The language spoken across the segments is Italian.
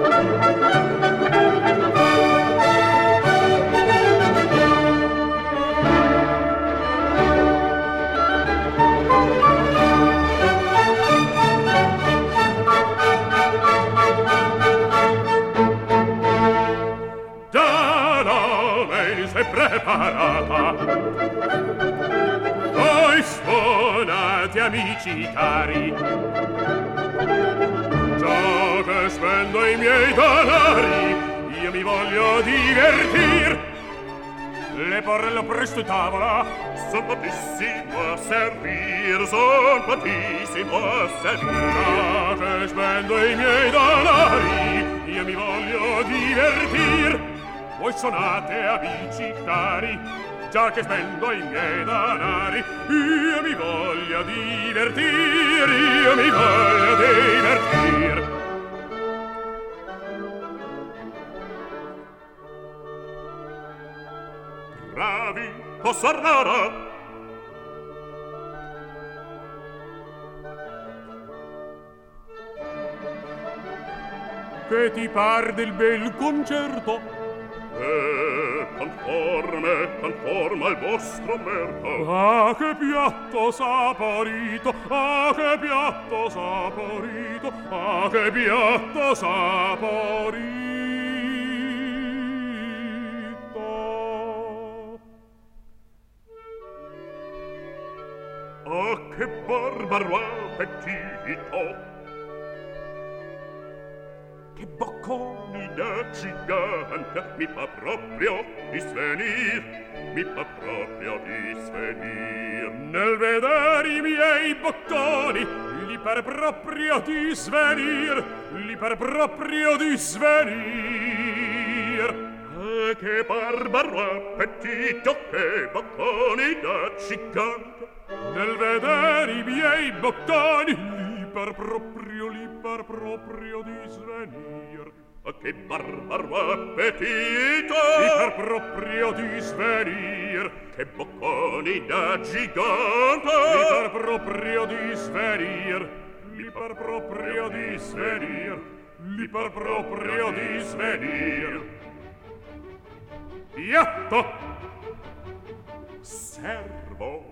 Preparata. Voi suonate, amici cari, già che spendo i miei denari, io mi voglio divertir. Le porrello presto in tavola, son patissimo a servir, son patissimo a servir. Già che spendo i miei denari, io mi voglio divertir. Voi suonate, amici cari, già che spendo i miei denari, io mi voglio divertir, io mi voglio divertir. Bravi, cosa rara. Che ti par del bel concerto? Conforme al vostro merito. Ah, che piatto saporito, ah, che piatto saporito, ah, che piatto saporito. Ah, che barbaro appetito. Che bocconi da gigante, mi fa proprio di svenir, mi fa proprio di svenir. Nel vedere i miei bocconi, li par proprio di svenir, li par proprio di svenir. Che barbaro appetito, che bocconi da gigante. Nel vedere i miei bocconi, li par proprio di svenir. Che barbaro appetito, li par proprio di svenir. Che bocconi da gigante, li par proprio di svenir, li par proprio di svenir, li par proprio di svenir. Piatto, servo.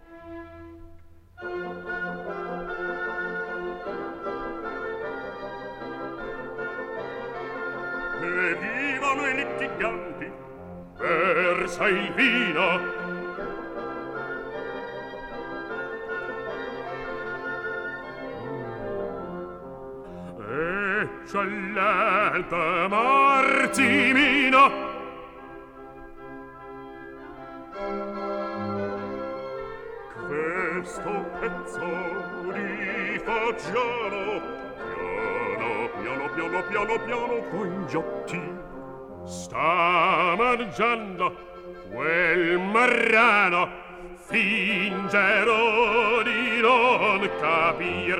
E vivono i litiganti, versa il vino. Eccellente Marzimino. Questo pezzo di fagiano, piano, coi giotti sta mangiando quel marrano. Fingerò di non capir